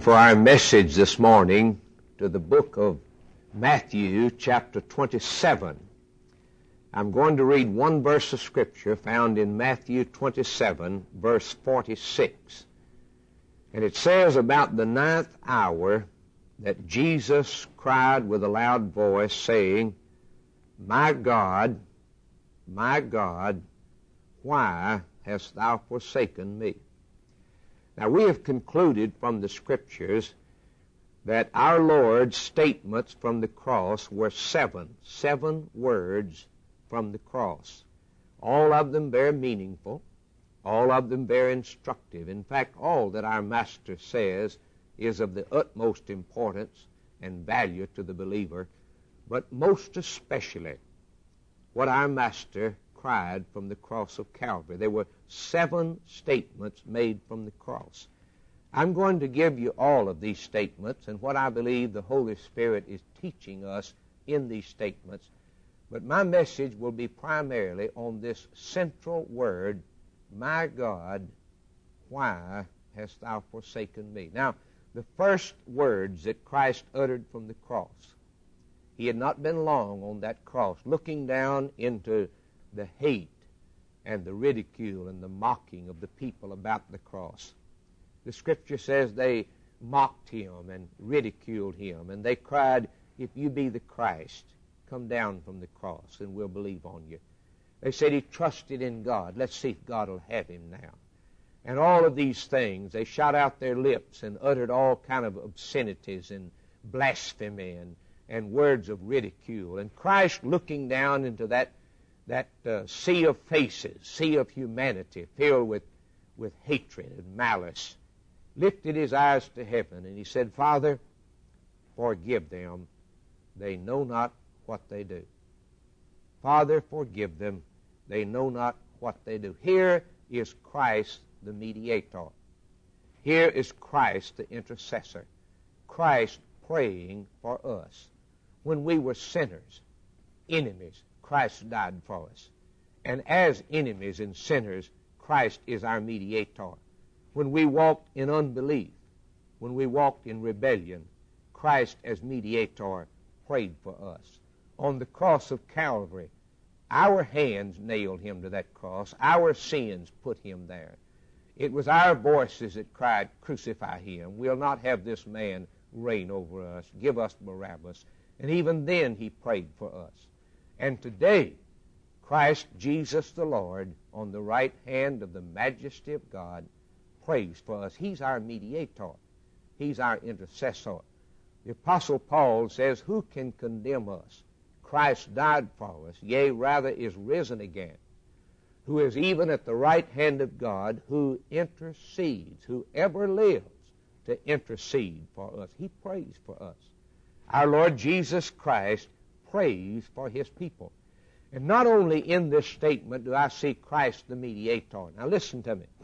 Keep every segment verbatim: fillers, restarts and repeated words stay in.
for our message this morning to the book of Matthew, chapter twenty-seven. I'm going to read one verse of Scripture found in Matthew twenty-seven, verse forty-six. And it says about the ninth hour that Jesus cried with a loud voice, saying, My God, my God, why hast thou forsaken me? Now, we have concluded from the Scriptures that our Lord's statements from the cross were seven, seven words from the cross. All of them very meaningful, all of them very instructive. In fact, all that our Master says is of the utmost importance and value to the believer, but most especially what our Master cried from the cross of Calvary. There were seven statements made from the cross. I'm going to give you all of these statements and what I believe the Holy Spirit is teaching us in these statements, but my message will be primarily on this central word, my God, why hast thou forsaken me? Now, the first words that Christ uttered from the cross, he had not been long on that cross, looking down into the hate and the ridicule and the mocking of the people about the cross. The Scripture says they mocked him and ridiculed him, and they cried, if you be the Christ, come down from the cross and we'll believe on you. They said he trusted in God. Let's see if God will have him now. And all of these things, they shot out their lips and uttered all kind of obscenities and blasphemy and, and words of ridicule. And Christ, looking down into that that uh, sea of faces, sea of humanity filled with, with hatred and malice, lifted his eyes to heaven and he said, Father, forgive them. They know not what they do. Father, forgive them. They know not what they do. Here is Christ the mediator. Here is Christ the intercessor. Christ praying for us. When we were sinners, enemies, Christ died for us. And as enemies and sinners, Christ is our mediator. When we walked in unbelief, when we walked in rebellion, Christ as mediator prayed for us. On the cross of Calvary, our hands nailed him to that cross. Our sins put him there. It was our voices that cried, crucify him. We'll not have this man reign over us. Give us Barabbas. And even then he prayed for us. And today, Christ Jesus the Lord, on the right hand of the majesty of God, prays for us. He's our mediator. He's our intercessor. The Apostle Paul says, who can condemn us? Christ died for us, yea, rather is risen again, who is even at the right hand of God, who intercedes, who ever lives to intercede for us. He prays for us. Our Lord Jesus Christ prays for his people. And not only in this statement do I see Christ the mediator. Now listen to me.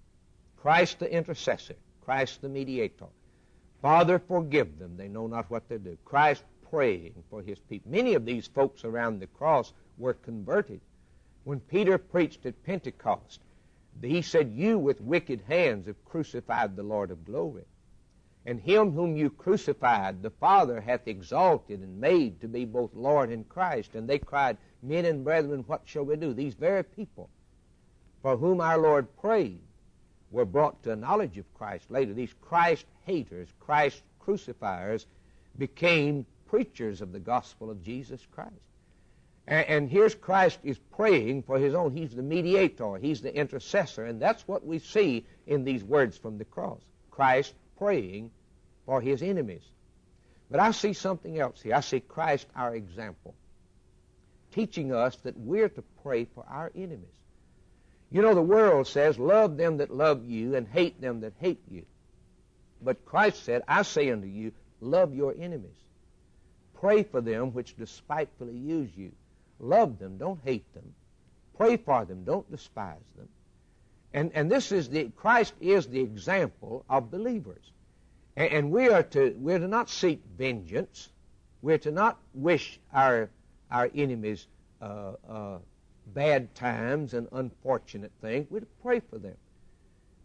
Christ the intercessor. Christ the mediator. Father, forgive them. They know not what they do. Christ praying for his people. Many of these folks around the cross were converted. When Peter preached at Pentecost, he said, you with wicked hands have crucified the Lord of glory. And him whom you crucified, the Father hath exalted and made to be both Lord and Christ. And they cried, men and brethren, what shall we do? These very people for whom our Lord prayed were brought to a knowledge of Christ later. These Christ haters, Christ crucifiers, became preachers of the gospel of Jesus Christ. And, and here's Christ is praying for his own. He's the mediator. He's the intercessor. And that's what we see in these words from the cross. Christ praying for his enemies. But I see something else here. I see Christ, our example, teaching us that we're to pray for our enemies. You know, the world says, love them that love you and hate them that hate you. But Christ said, I say unto you, love your enemies. Pray for them which despitefully use you. Love them, don't hate them. Pray for them, don't despise them. And, and this is the, Christ is the example of believers. And, and we are to, we're to not seek vengeance. We're to not wish our, our enemies uh, uh, bad times and unfortunate things. We're to pray for them.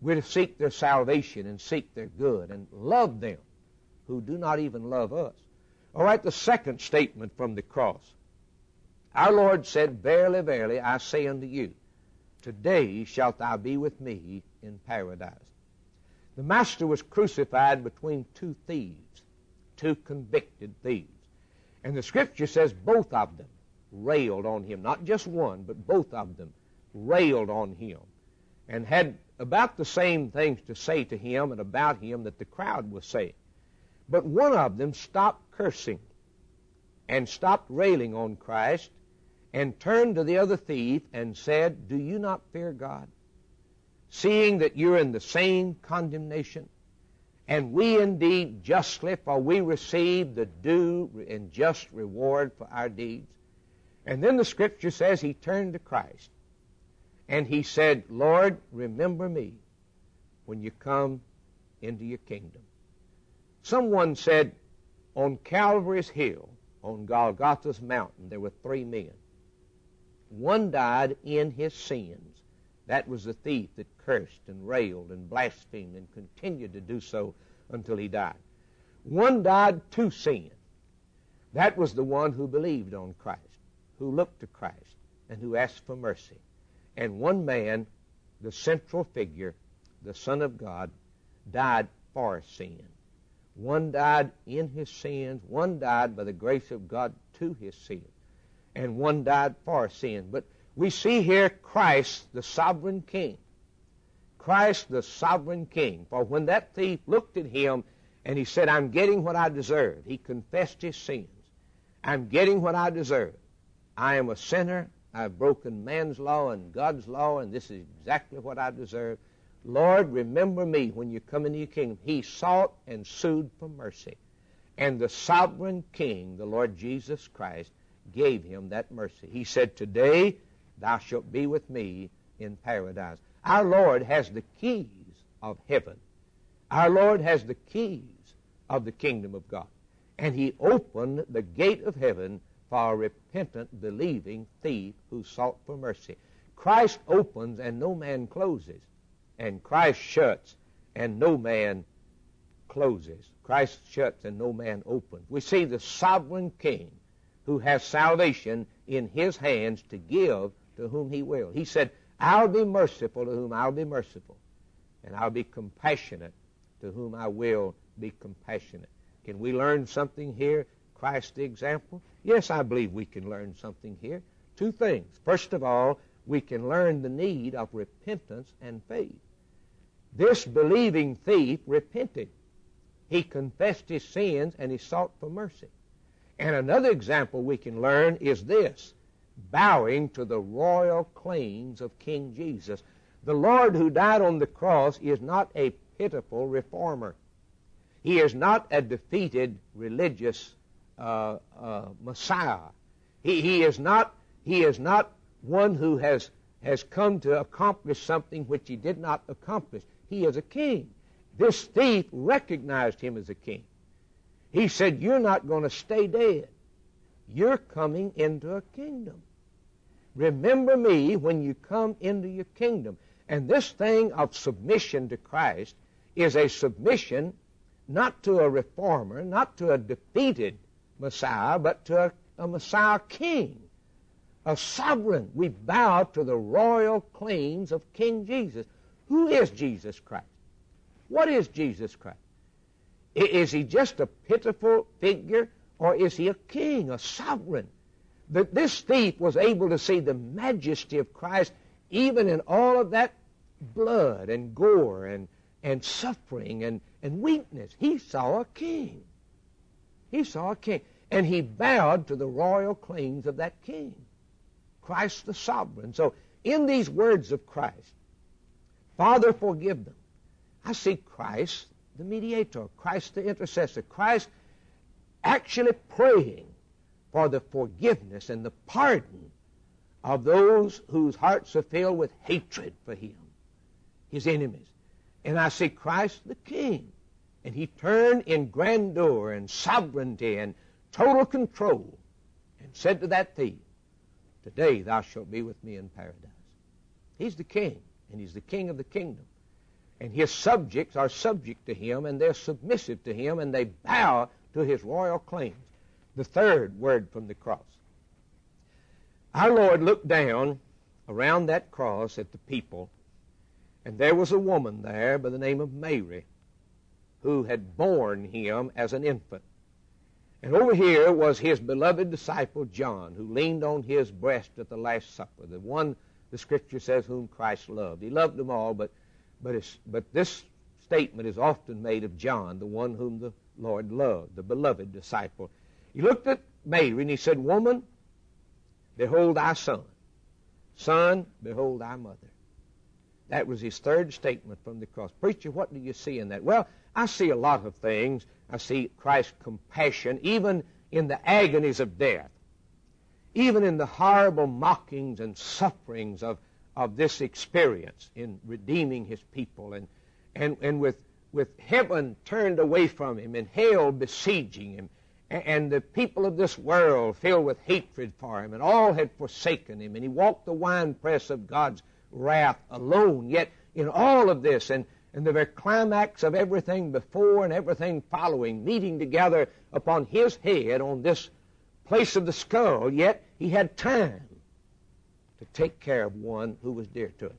We're to seek their salvation and seek their good and love them who do not even love us. All right, the second statement from the cross. Our Lord said, Verily, verily, I say unto you, today shalt thou be with me in paradise. The Master was crucified between two thieves, two convicted thieves. And the Scripture says both of them railed on him. Not just one, but both of them railed on him and had about the same things to say to him and about him that the crowd was saying. But one of them stopped cursing and stopped railing on Christ and turned to the other thief and said, Do you not fear God, seeing that you're in the same condemnation? And we indeed justly, for we receive the due and just reward for our deeds. And then the Scripture says he turned to Christ and he said, Lord, remember me when you come into your kingdom. Someone said, on Calvary's hill, on Golgotha's mountain, there were three men. One died in his sins. That was the thief that cursed and railed and blasphemed and continued to do so until he died. One died to sin. That was the one who believed on Christ, who looked to Christ, and who asked for mercy. And one man, the central figure, the Son of God, died for sin. One died in his sins. One died by the grace of God to his sins. And one died for sin. But we see here Christ, the sovereign King. Christ, the sovereign King. For when that thief looked at him and he said, I'm getting what I deserve. He confessed his sins. I'm getting what I deserve. I am a sinner. I've broken man's law and God's law, and this is exactly what I deserve. Lord, remember me when you come into your kingdom. He sought and sued for mercy. And the sovereign King, the Lord Jesus Christ, gave him that mercy. He said, today thou shalt be with me in paradise. Our Lord has the keys of heaven. Our Lord has the keys of the kingdom of God. And he opened the gate of heaven for a repentant, believing thief who sought for mercy. Christ opens and no man closes. And Christ shuts and no man closes. Christ shuts and no man opens. We see the sovereign King who has salvation in his hands to give to whom he will. He said, I'll be merciful to whom I'll be merciful, and I'll be compassionate to whom I will be compassionate. Can we learn something here? Christ the example? Yes, I believe we can learn something here. Two things. First of all, we can learn the need of repentance and faith. This believing thief repented. He confessed his sins and he sought for mercy. And another example we can learn is this, bowing to the royal claims of King Jesus. The Lord who died on the cross is not a pitiful reformer. He is not a defeated religious uh, uh, Messiah. He, he is not, he is not one who has, has come to accomplish something which he did not accomplish. He is a king. This thief recognized him as a king. He said, you're not going to stay dead. You're coming into a kingdom. Remember me when you come into your kingdom. And this thing of submission to Christ is a submission not to a reformer, not to a defeated Messiah, but to a, a Messiah king, a sovereign. We bow to the royal claims of King Jesus. Who is Jesus Christ? What is Jesus Christ? Is he just a pitiful figure, or is he a king, a sovereign? That this thief was able to see the majesty of Christ even in all of that blood and gore and, and suffering and, and weakness. He saw a king. He saw a king. And he bowed to the royal claims of that king, Christ the sovereign. So in these words of Christ, Father, forgive them, I see Christ the mediator, Christ the intercessor, Christ actually praying for the forgiveness and the pardon of those whose hearts are filled with hatred for him, his enemies. And I see Christ the King, and he turned in grandeur and sovereignty and total control and said to that thief, today thou shalt be with me in paradise. He's the King, and he's the King of the kingdom. And his subjects are subject to him, and they're submissive to him, and they bow to his royal claims. The third word from the cross. Our Lord looked down around that cross at the people, and there was a woman there by the name of Mary who had borne him as an infant. And over here was his beloved disciple John, who leaned on his breast at the Last Supper, the one, the Scripture says, whom Christ loved. He loved them all, but but, it's, but this statement is often made of John, the one whom the Lord loved, the beloved disciple. He looked at Mary and he said, "Woman, behold thy son. Son, behold thy mother." That was his third statement from the cross. Preacher, what do you see in that? Well, I see a lot of things. I see Christ's compassion, even in the agonies of death, even in the horrible mockings and sufferings of, of this experience in redeeming his people, and, and, and with, with heaven turned away from him and hell besieging him, and, and the people of this world filled with hatred for him, and all had forsaken him, and he walked the winepress of God's wrath alone. Yet in all of this, and, and the very climax of everything before and everything following, meeting together upon his head on this place of the skull, yet he had time to take care of one who was dear to him.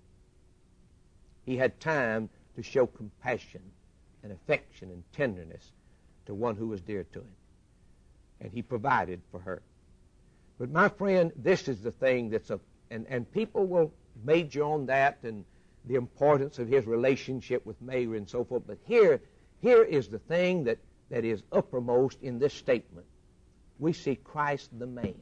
He had time to show compassion and affection and tenderness to one who was dear to him. And he provided for her. But my friend, this is the thing that's a, and, and people will major on that and the importance of his relationship with Mary and so forth. But here, here is the thing that, that is uppermost in this statement. We see Christ the man.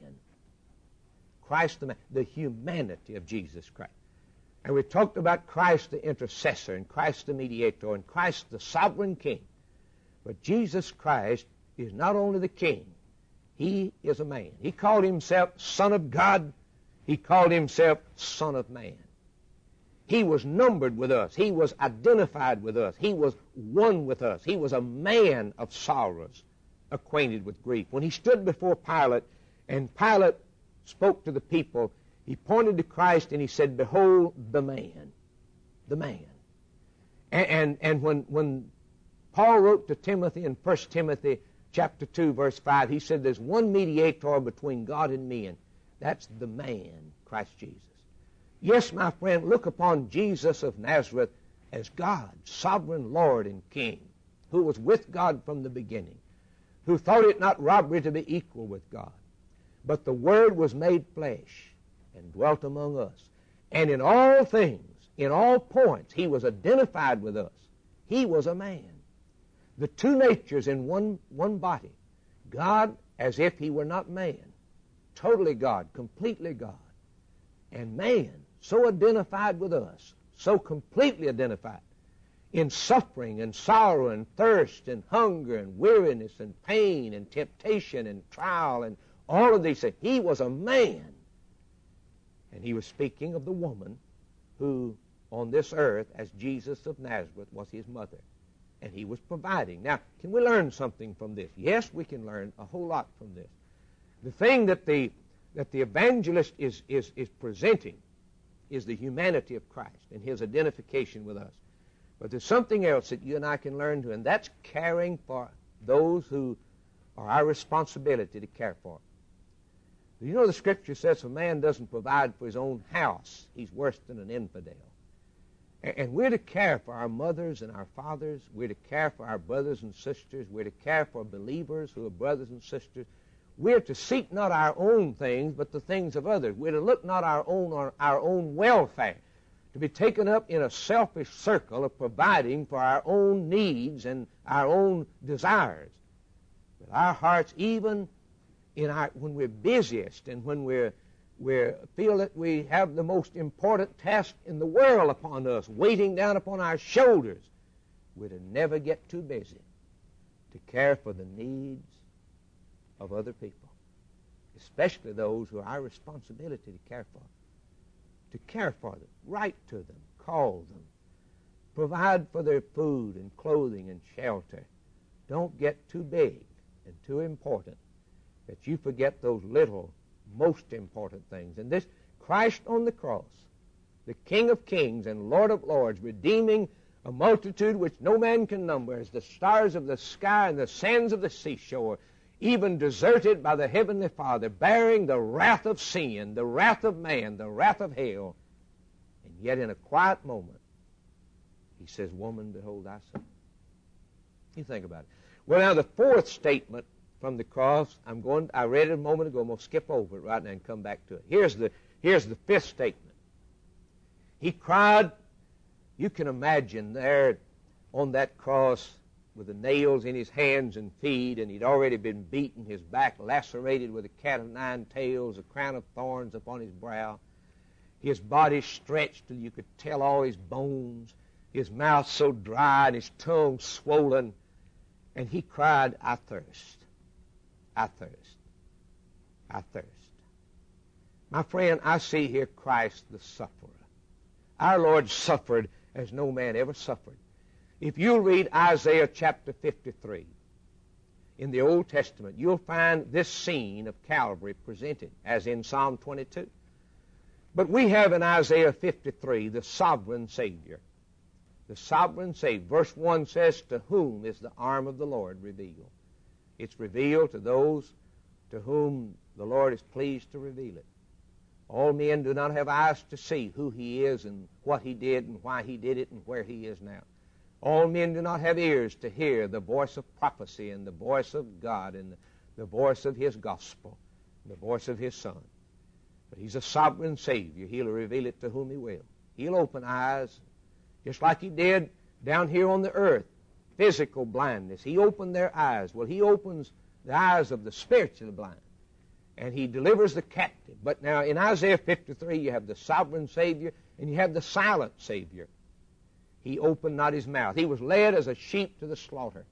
Christ the man, the humanity of Jesus Christ. And we talked about Christ the intercessor, and Christ the mediator, and Christ the sovereign king. But Jesus Christ is not only the king, he is a man. He called himself Son of God. He called himself Son of Man. He was numbered with us. He was identified with us. He was one with us. He was a man of sorrows, acquainted with grief. When he stood before Pilate, and Pilate spoke to the people, he pointed to Christ and he said, "Behold the man." The man. And, and, and when, when Paul wrote to Timothy in First Timothy chapter two, verse five, he said, "There's one mediator between God and men. That's the man, Christ Jesus." Yes, my friend, look upon Jesus of Nazareth as God, sovereign Lord and King, who was with God from the beginning, who thought it not robbery to be equal with God. But the Word was made flesh and dwelt among us. And in all things, in all points, he was identified with us. He was a man. The two natures in one, one body. God as if he were not man. Totally God, completely God. And man, so identified with us, so completely identified in suffering and sorrow and thirst and hunger and weariness and pain and temptation and trial and all of these things. He was a man. And he was speaking of the woman who on this earth, as Jesus of Nazareth, was his mother. And he was providing. Now, can we learn something from this? Yes, we can learn a whole lot from this. The thing that the that the evangelist is, is, is presenting is the humanity of Christ and his identification with us. But there's something else that you and I can learn too, and that's caring for those who are our responsibility to care for. You know the Scripture says if a man doesn't provide for his own house, he's worse than an infidel. And we're to care for our mothers and our fathers. We're to care for our brothers and sisters. We're to care for believers who are brothers and sisters. We're to seek not our own things, but the things of others. We're to look not our own on our own welfare, to be taken up in a selfish circle of providing for our own needs and our own desires. But our hearts, even in our when we're busiest and when we're we feel that we have the most important task in the world upon us, weighting down upon our shoulders, we're to never get too busy to care for the needs of other people, especially those who are our responsibility to care for. To care for them, write to them, call them, provide for their food and clothing and shelter. Don't get too big and too important that you forget those little most important things. And this Christ on the cross, the King of kings and Lord of lords, redeeming a multitude which no man can number, as the stars of the sky and the sands of the seashore, even deserted by the Heavenly Father, bearing the wrath of sin, the wrath of man, the wrath of hell. And yet in a quiet moment, he says, woman, behold thy son. You think about it. Well, now the fourth statement from the cross, I'm going, I read it a moment ago, I'm going to skip over it right now and come back to it. Here's the, here's the fifth statement. He cried, you can imagine there on that cross with the nails in his hands and feet, and he'd already been beaten, his back lacerated with a cat of nine tails, a crown of thorns upon his brow, his body stretched till you could tell all his bones, his mouth so dry and his tongue swollen, and he cried, I thirst, I thirst, I thirst. My friend, I see here Christ the sufferer. Our Lord suffered as no man ever suffered. If you'll read Isaiah chapter fifty-three in the Old Testament, you'll find this scene of Calvary presented, as in Psalm twenty-two. But we have in Isaiah fifty-three the sovereign Savior. The sovereign Savior. Verse one says, to whom is the arm of the Lord revealed? It's revealed to those to whom the Lord is pleased to reveal it. All men do not have eyes to see who he is and what he did and why he did it and where he is now. All men do not have ears to hear the voice of prophecy and the voice of God and the voice of his gospel, the voice of his Son. But he's a sovereign Savior. He'll reveal it to whom he will. He'll open eyes, just like he did down here on the earth, physical blindness. He opened their eyes. Well, he opens the eyes of the spiritually blind, and he delivers the captive. But now in Isaiah fifty-three, you have the sovereign Savior, and you have the silent Savior. He opened not his mouth. He was led as a sheep to the slaughter.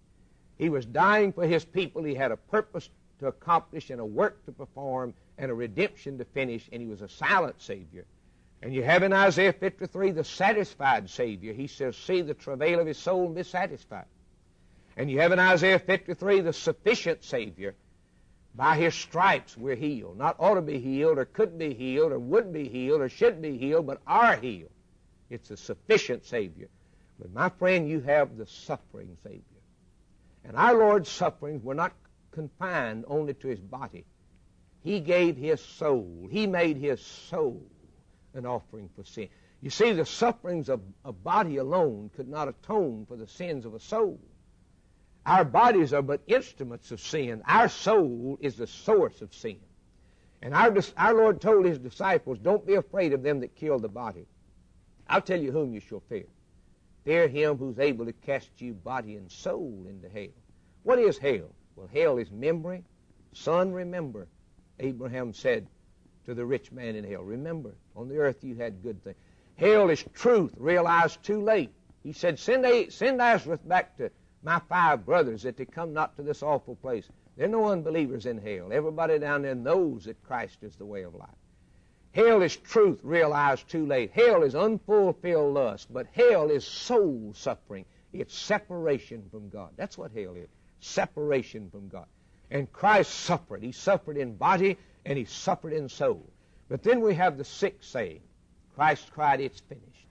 He was dying for his people. He had a purpose to accomplish and a work to perform and a redemption to finish, and he was a silent Savior. And you have in Isaiah fifty-three the satisfied Savior. He says, see the travail of his soul and be satisfied. And you have in Isaiah fifty-three the sufficient Savior. By his stripes we're healed. Not ought to be healed or could be healed or would be healed or should be healed, but are healed. It's a sufficient Savior. But my friend, you have the suffering Savior. And our Lord's sufferings were not confined only to his body. He gave his soul. He made his soul an offering for sin. You see, the sufferings of a body alone could not atone for the sins of a soul. Our bodies are but instruments of sin. Our soul is the source of sin. And our, our Lord told his disciples, don't be afraid of them that kill the body. I'll tell you whom you shall fear. Fear him who's able to cast you body and soul into hell. What is hell? Well, hell is memory. Son, remember, Abraham said to the rich man in hell. Remember, on the earth you had good things. Hell is truth realized too late. He said, send, a, send Lazarus back to my five brothers that they come not to this awful place. There are no unbelievers in hell. Everybody down there knows that Christ is the way of life. Hell is truth realized too late. Hell is unfulfilled lust, but hell is soul suffering. It's separation from God. That's what hell is, separation from God. And Christ suffered. He suffered in body and he suffered in soul. But then we have the sixth saying. Christ cried, it's finished.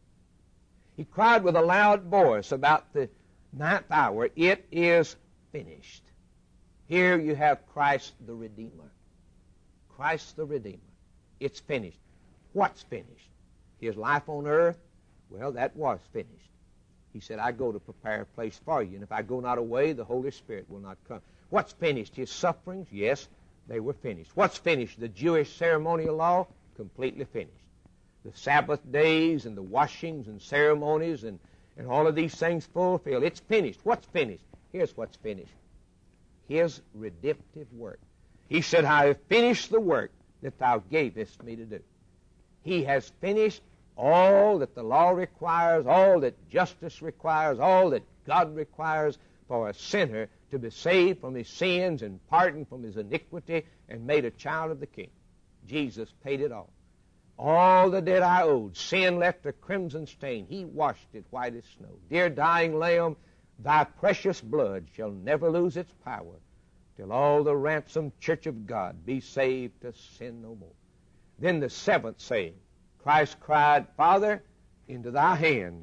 He cried with a loud voice about the ninth hour, it is finished. Here you have Christ the Redeemer. Christ the Redeemer. It's finished. What's finished? His life on earth? Well, that was finished. He said, I go to prepare a place for you, and if I go not away, the Holy Spirit will not come. What's finished? His sufferings? Yes, they were finished. What's finished? The Jewish ceremonial law? Completely finished. The Sabbath days and the washings and ceremonies and, and all of these things fulfilled. It's finished. What's finished? Here's what's finished. His redemptive work. He said, I have finished the work that thou gavest me to do. He has finished all that the law requires, all that justice requires, all that God requires for a sinner to be saved from his sins and pardoned from his iniquity and made a child of the King. Jesus paid it all. All the debt I owed, sin left a crimson stain. He washed it white as snow. Dear dying Lamb, thy precious blood shall never lose its power till all the ransomed church of God be saved to sin no more. Then the seventh saying, Christ cried, Father, into thy hands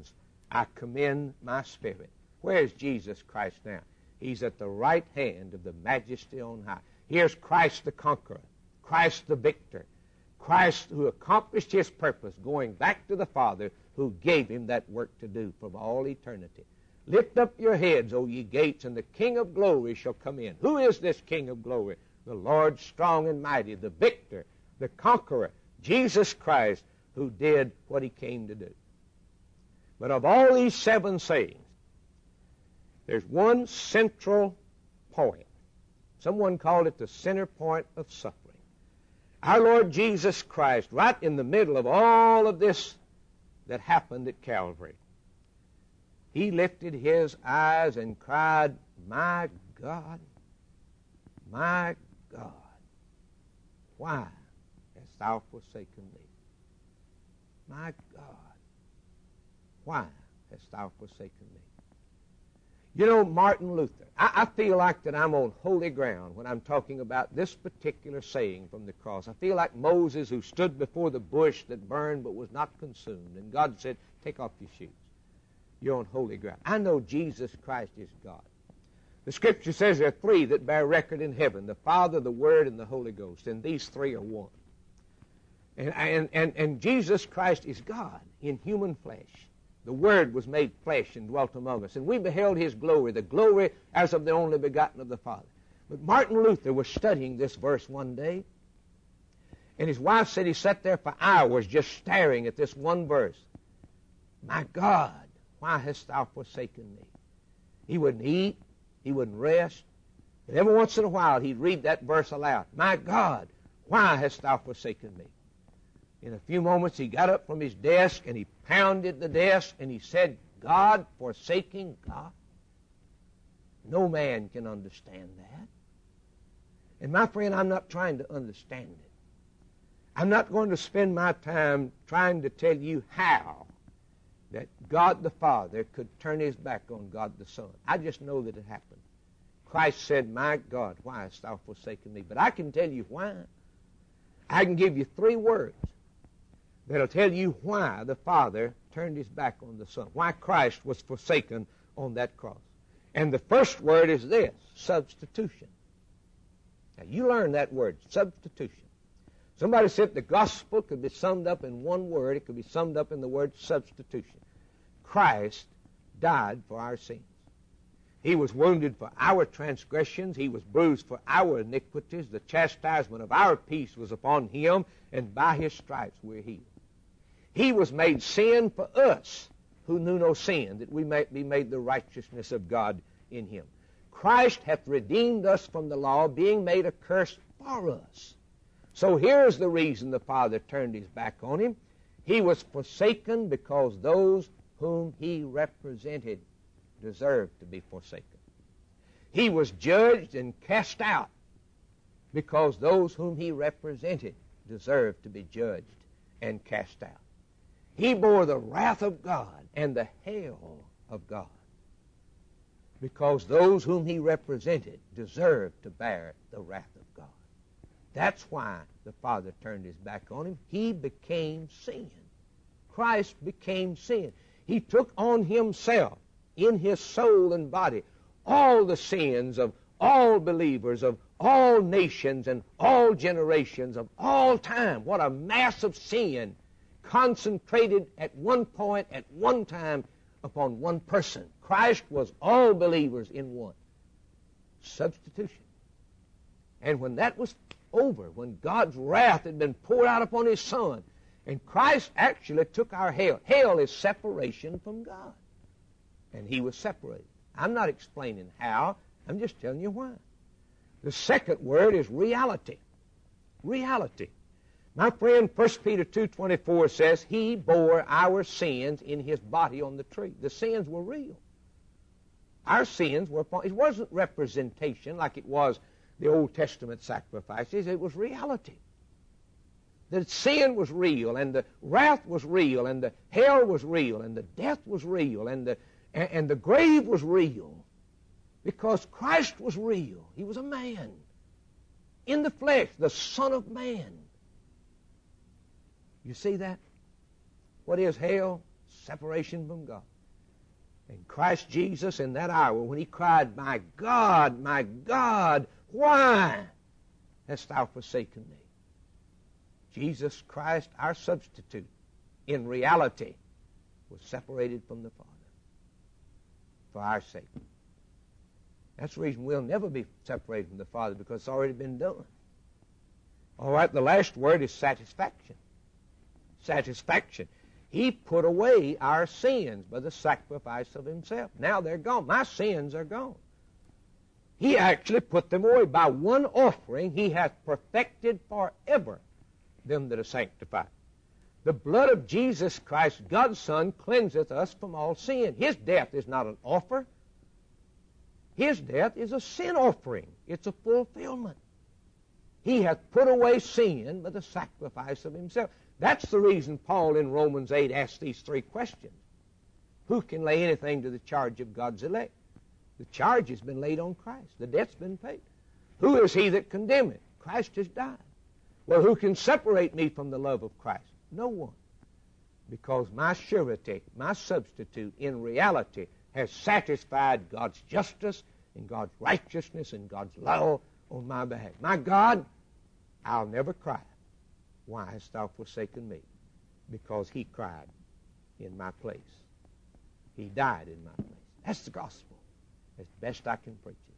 I commend my spirit. Where is Jesus Christ now? He's at the right hand of the Majesty on high. Here's Christ the conqueror, Christ the victor, Christ who accomplished his purpose, going back to the Father who gave him that work to do from all eternity. Lift up your heads, O ye gates, and the King of glory shall come in. Who is this King of glory? The Lord strong and mighty, the victor, the conqueror, Jesus Christ, who did what he came to do. But of all these seven sayings, there's one central point. Someone called it the center point of suffering. Our Lord Jesus Christ, right in the middle of all of this that happened at Calvary, he lifted his eyes and cried, "My God, my God, why hast thou forsaken me? My God, why hast thou forsaken me?" You know, Martin Luther, I, I feel like that I'm on holy ground when I'm talking about this particular saying from the cross. I feel like Moses who stood before the bush that burned but was not consumed. And God said, "Take off your shoes. You're on holy ground." I know Jesus Christ is God. The Scripture says there are three that bear record in heaven, the Father, the Word, and the Holy Ghost. And these three are one. And, and, and, and Jesus Christ is God in human flesh. The Word was made flesh and dwelt among us. And we beheld his glory, the glory as of the only begotten of the Father. But Martin Luther was studying this verse one day. And his wife said he sat there for hours just staring at this one verse. "My God, why hast thou forsaken me?" He wouldn't eat. He wouldn't rest. But every once in a while he'd read that verse aloud. "My God, why hast thou forsaken me?" In a few moments he got up from his desk and he pounded the desk and he said, "God forsaking God? No man can understand that." And my friend, I'm not trying to understand it. I'm not going to spend my time trying to tell you how that God the Father could turn his back on God the Son. I just know that it happened. Christ said, "My God, why hast thou forsaken me?" But I can tell you why. I can give you three words that'll tell you why the Father turned his back on the Son, why Christ was forsaken on that cross. And the first word is this: substitution. Now, you learn that word, substitution. Somebody said the gospel could be summed up in one word. It could be summed up in the word substitution. Christ died for our sins. He was wounded for our transgressions. He was bruised for our iniquities. The chastisement of our peace was upon him, and by his stripes we're healed. He was made sin for us who knew no sin, that we might be made the righteousness of God in him. Christ hath redeemed us from the law, being made a curse for us. So here's the reason the Father turned his back on him. He was forsaken because those whom he represented deserved to be forsaken. He was judged and cast out because those whom he represented deserved to be judged and cast out. He bore the wrath of God and the hell of God because those whom he represented deserved to bear the wrath of God. That's why the Father turned his back on him. He became sin. Christ became sin. He took on himself in his soul and body all the sins of all believers, of all nations and all generations, of all time. What a mass of sin concentrated at one point, at one time, upon one person. Christ was all believers in one. Substitution. And when that was over, when God's wrath had been poured out upon his Son, and Christ actually took our hell. Hell is separation from God. And he was separated. I'm not explaining how. I'm just telling you why. The second word is reality. Reality. My friend, First Peter two twenty-four says, he bore our sins in his body on the tree. The sins were real. Our sins were upon, it wasn't representation like it was the Old Testament sacrifices. It was reality. The sin was real, and the wrath was real, and the hell was real, and the death was real, and the, and, and the grave was real. Because Christ was real. He was a man. In the flesh, the Son of Man. You see that? What is hell? Separation from God. And Christ Jesus in that hour when he cried, "My God, my God, why hast thou forsaken me?" Jesus Christ, our substitute, in reality, was separated from the Father for our sake. That's the reason we'll never be separated from the Father, because it's already been done. All right, the last word is satisfaction. Satisfaction. He put away our sins by the sacrifice of himself. Now they're gone. My sins are gone. He actually put them away. By one offering, he hath perfected forever them that are sanctified. The blood of Jesus Christ, God's Son, cleanseth us from all sin. His death is not an offer. His death is a sin offering. It's a fulfillment. He hath put away sin by the sacrifice of himself. That's the reason Paul in Romans eight asked these three questions. Who can lay anything to the charge of God's elect? The charge has been laid on Christ. The debt's been paid. Who is he that condemneth? Christ has died. Well, who can separate me from the love of Christ? No one. Because my surety, my substitute, in reality, has satisfied God's justice and God's righteousness and God's law on my behalf. My God, I'll never cry, "Why hast thou forsaken me?" Because he cried in my place. He died in my place. That's the gospel, as best I can preach it.